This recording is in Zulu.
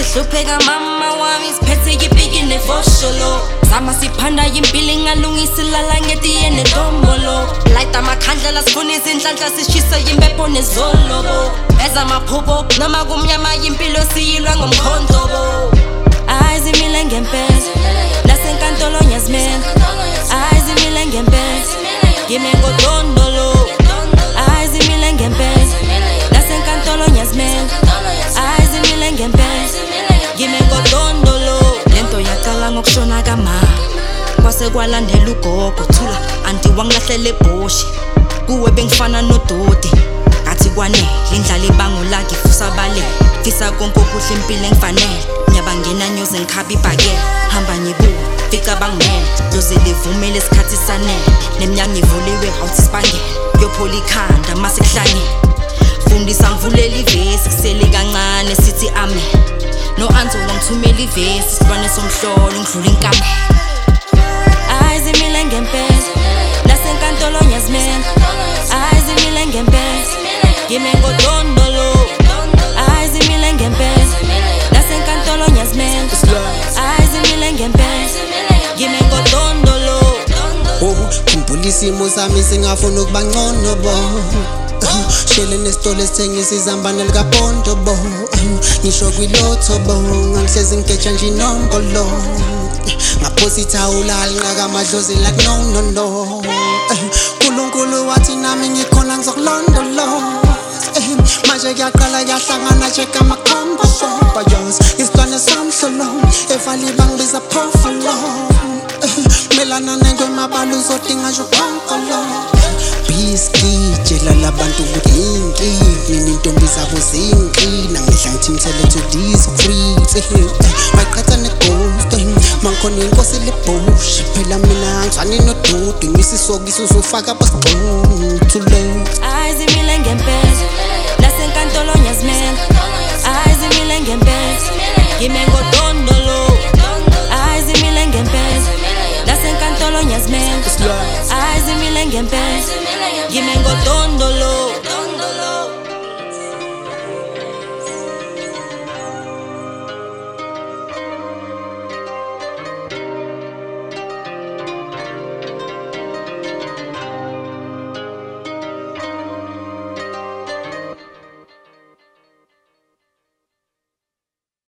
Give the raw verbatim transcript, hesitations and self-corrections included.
Hlupheka mama wami siphethe yibhiki nefosholo Zama siphanda yimpilo ingalungisilala ngetiye netombolo Light amakhandlela sifuna izinhlanhla sishisa yimpepho nezolobo Eza maphupho noma kumnyama yimpilo siyilwa ngomkhondobo Ayizimile ngempela nasenkantolo ngiyazimela Ayizimile ngempela Gime ngodondolo Ayizimile ngempela nasenkantolo ngiyazimela Ayizimile ngempela Gime ngodondolo Lento yaqala ngokushona kama Kwase kwalandela ugogo thula anti wangilahlele ebhoshi Kuwe bengifana nododi Ngathi kwanele indlala ibangula ngifusa bale Fisa konke okuhle impilo engifanele Nyabangena nyoze ngikhaba ibhakela Hamba ngibuka fika bangimele Loze livumele isikhathi sanele Nemnyango ivuliwe hawuthi sibangele Yophola ikhanda mase kuhlangene Fundisa ngivulela ivesi kusele kancane sithi amen No answer ngithumela ivesi sibane somhlolo ngidlula inkamela Ayizimile ngempela nasenkantolo ngiyazimela Ayizimile ngempela Gime ngodondolo Ayizimile ngempela nasenkantolo ngiyazimela Ayizimile ngempela Gime ngodondolo Oh, khumbula isimo sami singafuna ukuba ngcono bo Shele nesitolo esithengisa izambane likapondo bo Ngisho kwilotho bo Ngangihlezi ngigetsha nje inombolo Ngaphosa ithawula alinqaka amadlozi like no no no Nkulunkulu wathi nami ngikhona ngizokulondoloza Manje kuyaqala kuyahlangana checka amakhombo Bayos isitwane somhlolo Evali bangibiza phofolo Melana nengwemabala uzodinga nje uphonkolo Biski tshela labantu ukuthi inkini intombi zabo zinqina ngihla ngithi ngithele to discreet Mayiqhatha neghost mangikhona inkosi lebhush phela mina ngizwane nodudu ngisisokiso uzofaka basigqono too late Ayizimile ngempela nasenkantolo ngiyazimela Ayizimile ngempela Gime ngodondolo